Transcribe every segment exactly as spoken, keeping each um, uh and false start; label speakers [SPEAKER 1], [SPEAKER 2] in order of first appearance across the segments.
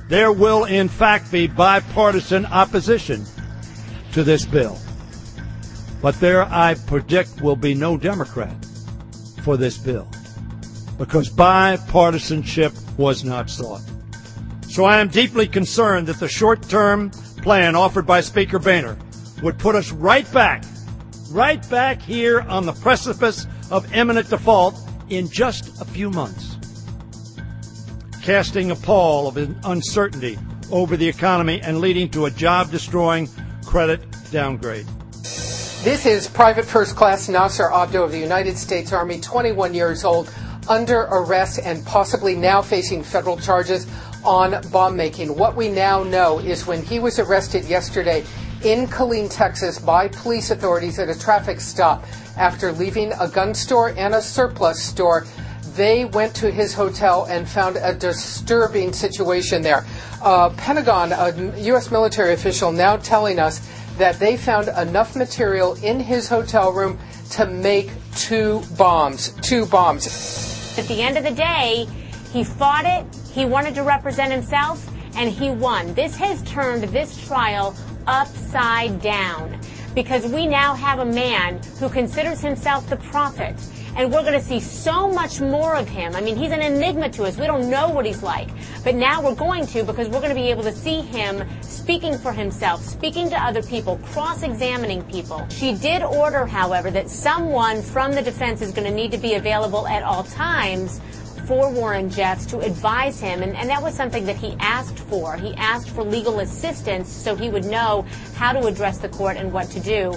[SPEAKER 1] there will in fact be bipartisan opposition to this bill. But there, I predict, will be no Democrat for this bill, because bipartisanship was not sought. So I am deeply concerned that the short-term plan offered by Speaker Boehner would put us right back, right back here on the precipice of imminent default in just a few months, casting a pall of uncertainty over the economy and leading to a job-destroying credit downgrade.
[SPEAKER 2] This is Private First Class Nasser Abdo of the United States Army, twenty-one years old, under arrest and possibly now facing federal charges on bomb making. What we now know is when he was arrested yesterday in Killeen, Texas, by police authorities at a traffic stop after leaving a gun store and a surplus store, they went to his hotel and found a disturbing situation there. Uh, Pentagon, a U S military official, now telling us that they found enough material in his hotel room to make two bombs. Two bombs.
[SPEAKER 3] At the end of the day, he fought it, he wanted to represent himself, and he won. This has turned this trial upside down, because we now have a man who considers himself the prophet. And we're going to see so much more of him. I mean, he's an enigma to us. We don't know what he's like. But now we're going to, because we're going to be able to see him speaking for himself, speaking to other people, cross-examining people. She did order, however, that someone from the defense is going to need to be available at all times for Warren Jeffs to advise him. And, and that was something that he asked for. He asked for legal assistance so he would know how to address the court and what to do.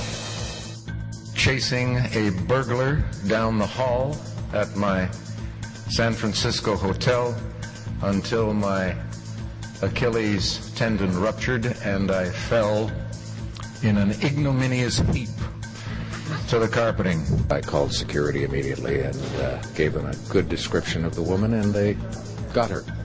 [SPEAKER 4] Chasing a burglar down the hall at my San Francisco hotel until my Achilles tendon ruptured and I fell in an ignominious heap to the carpeting.
[SPEAKER 5] I called security immediately and uh, gave them a good description of the woman, and they got her.